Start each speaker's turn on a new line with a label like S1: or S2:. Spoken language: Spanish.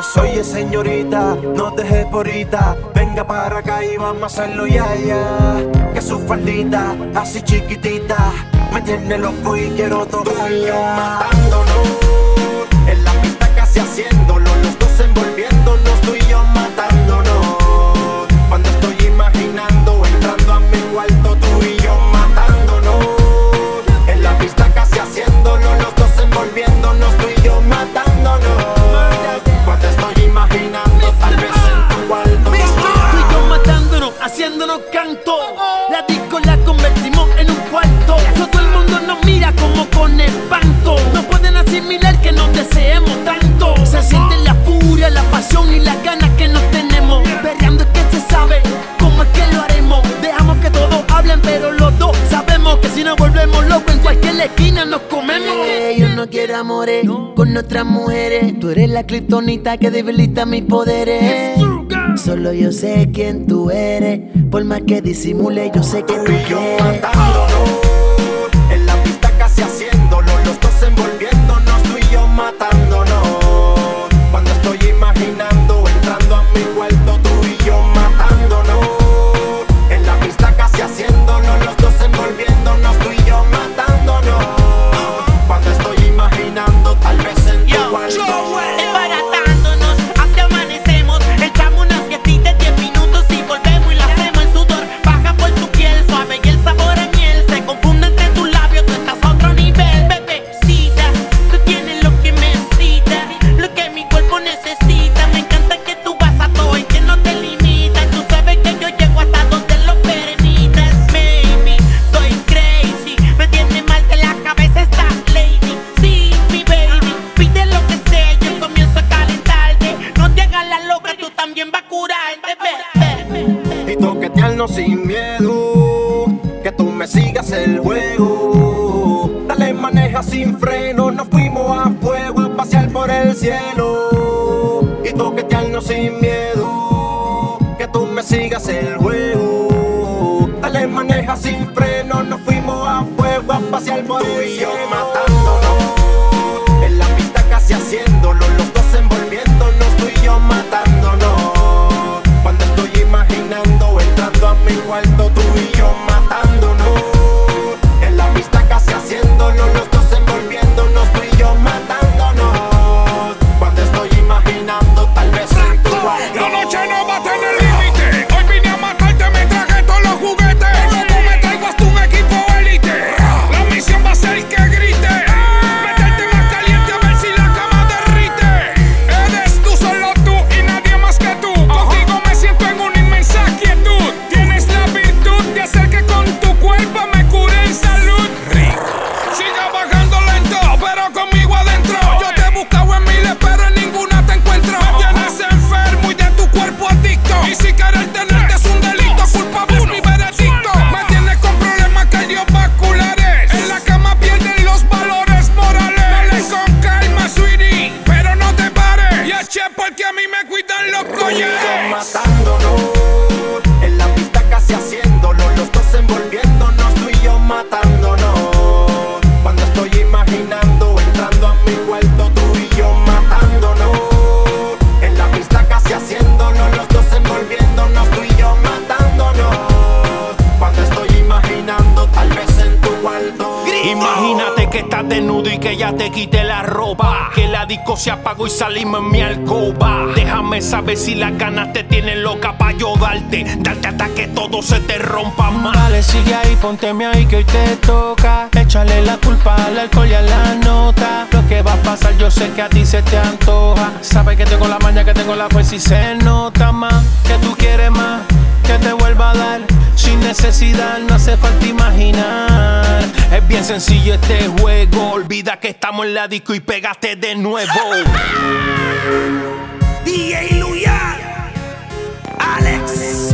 S1: Oye señorita, no deje por ahorita. Venga para acá y vamos a hacerlo ya. Que su faldita, así chiquitita, me tiene loco y quiero tocarlo. Matándonos, en la pista casi haciéndolo, los dos envolviéndonos, tú y yo matándonos. Cuando estoy imaginando, entrando a mi cuarto, tú y yo matándonos. En la pista casi haciéndolo, los dos envolviéndonos, tú y yo matándonos. Cuando estoy imaginando, tal vez en tu cuarto.
S2: Tú y yo matándonos, haciéndonos canto. La disco la convertimos en un cuarto. Todo el mundo nos mira como con espanto. No pueden asimilar que nos deseemos tanto. Se siente la furia, la pasión y las ganas que nos tenemos. Perreando es que se sabe cómo es que lo haremos. Dejamos que todos hablen, pero los dos sabemos que si nos volvemos locos en cualquier esquina nos comemos.
S3: Yo no quiero amores con otras mujeres. Tú eres la kriptonita que debilita mis poderes. Solo yo sé quién tú eres. Por más que disimule, yo sé que tú quieres.
S1: Matándonos, en la pista casi haciéndolo, los dos envolviéndonos, tú y yo matándonos. Cuando estoy imaginando, entrando a mi cuarto, tú y yo matándonos. En la pista casi haciéndolo, los dos envolviéndonos, tú y yo matándonos. Cuando estoy imaginando, tal vez en tu cuarto.
S4: Embaratándonos, hasta amanecemos. Echamos unas fiestitas 10 minutos y volvemos y la hacemos en sudor. Baja por tu piel suave y el sabor a miel se confunde entre tus labios, tú estás a otro nivel. Bebecita, tú tienes lo que me excita, lo que mi cuerpo necesita. Me encanta que tú vas a todo y que no te limitas. Tú sabes que yo llego hasta donde lo permitas. Baby, estoy crazy, me tiene mal de la cabeza esta lady. Sí, mi baby, pide lo que sea, yo comienzo a calentarte. No te hagas la loca, tú también vas a curarte, bebé.
S1: Y toquetearnos sin miedo, que tú me sigas el juego. Dale, maneja sin freno, nos fuimos a fuego a pasear por el cielo. Y toquetearnos sin miedo, que tú me sigas el juego. Dale, maneja sin freno, nos fuimos a fuego a pasear por el cielo. Matándonos, en la pista casi haciéndolo, los dos envolviéndonos, tú y yo matándonos. Cuando estoy imaginando, entrando a mi cuarto, tú y yo matándonos. En la pista casi haciéndolo, los dos envolviéndonos, tú y yo matándonos. Cuando estoy imaginando, tal vez en tu cuarto.
S5: La noche no va a tener límite. Hoy vine a matarte, me traje todos los juguetes. Como me traigo hasta un equipo élite. La misión va a ser que grite. Meterte más caliente a ver si la cama derrite. Eres tú, solo tú y nadie más que tú. Contigo me siento en una inmensa quietud. Tienes la virtud de hacer que con tu cuerpo me cure en salud. Rico. Siga bajando lento, pero conmigo adentro. Yo te he buscado en miles, pero en ninguna te encuentro. Me tienes enfermo y de tu cuerpo adicto. Y si querer tenerte es un delito, culpable es mi veredicto. Me tienes con problemas cardiovasculares. En la cama pierden los valores morales. Dale con calma, sweetie, pero no te pares. Y eché porque a mí me cuidan los
S1: Tú y yo
S5: collares.
S1: matándonos, en la pista casi haciéndolo, los dos envolviéndonos, tú y yo matándonos. Cuando estoy imaginando, entrando a mi cuarto, tú y yo matándonos. En la pista casi haciéndolo, los dos envolviéndonos, tú y yo matándonos. Cuando estoy imaginando, tal vez en tu cuarto.
S6: Imagínate que estás desnudo y que ya te quité la ropa, que la disco se apagó y salimos en mi alcoba. Déjame saber si las ganas te tienen loca pa' yo darte hasta que todo se te rompa más.
S7: Dale, sigue ahí, pónteme ahí que hoy te toca. Échale la culpa al alcohol y a la nota. Lo que va a pasar yo sé que a ti se te antoja. Sabes que tengo la maña, que tengo la fuerza y se nota más. Que tú quieres más, que te vuelva a dar. Sin necesidad, no hace falta imaginar.
S6: Es bien sencillo este juego. Olvida que estamos en la disco y pégate de nuevo.
S2: DJ Luyan, Alex.